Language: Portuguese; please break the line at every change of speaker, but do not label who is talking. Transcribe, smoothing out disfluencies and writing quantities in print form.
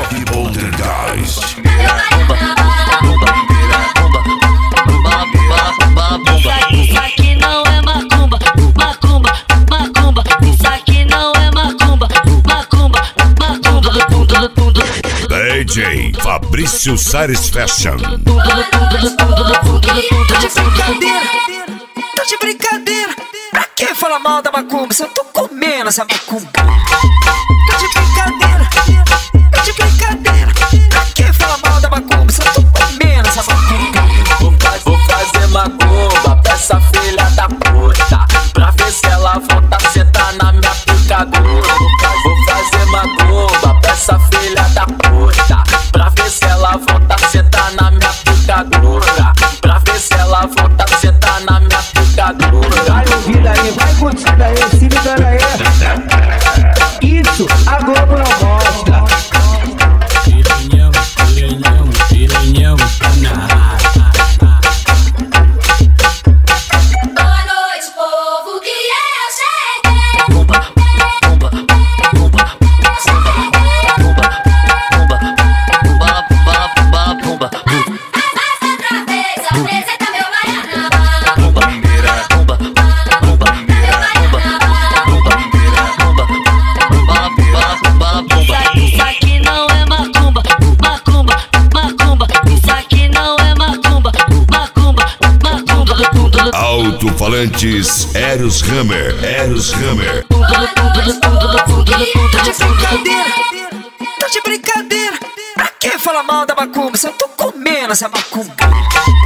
e Poltergeist.
Isso aqui não é macumba, macumba, macumba. Isso aqui não é macumba, macumba, macumba.
DJ Fabrício Sares Fashion.
Tá de brincadeira, pra que falar mal da macumba se eu tô comendo essa macumba? Tá de brincadeira, pra que falar mal da macumba se eu tô comendo essa macumba?
Vou fazer macumba pra essa filha da puta, pra ver se ela volta a sentar na minha picadura. Vou fazer macumba pra essa filha da puta, pra ver se ela volta a sentar na minha picadura. Pra ver se ela volta a sentar na minha picadura.
Vai ouvindo aí, vai curtindo aí, se ligando aí. Isso a Globo não mostra.
Piranhão, piranhão, piranhão na área.
Boa noite, povo, que eu cheguei. Faz outra vez, apresenta meu Baianaba.
Isso aqui não é macumba, macumba, macumba. Isso aqui não é macumba, macumba, macumba.
Alto-falantes Eros Hammer.
Tá de brincadeira, pra que falar mal da macumba se eu tô comendo essa macumba?